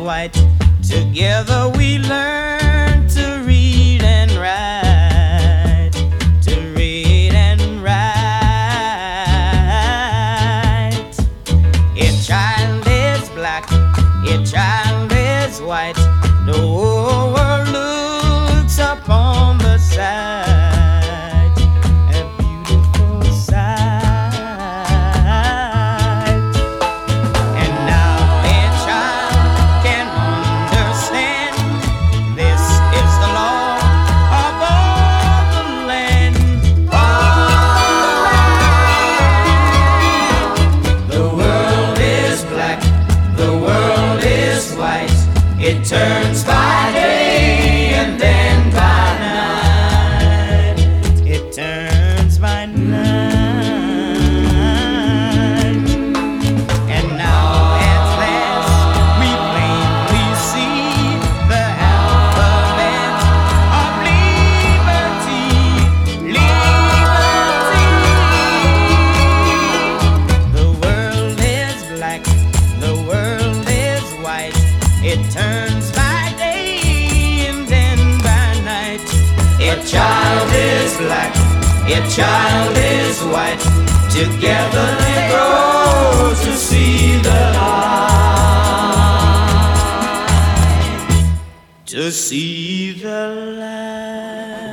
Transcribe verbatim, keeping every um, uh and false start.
white. Together we learn to read and write, to read and write. A child is black, a child is white. The whole world looks upon the sight, a beautiful sight. And now a child can understand this is the law of all the land. All the land. The world is black, the world is white. It turns by day and then by night. It turns by night. And now at last we plainly see the alphabet of liberty, liberty. The world is black, the world is white. It turns by day and then by night. A child is black, a child is white. Together they grow to see the light, to see the light.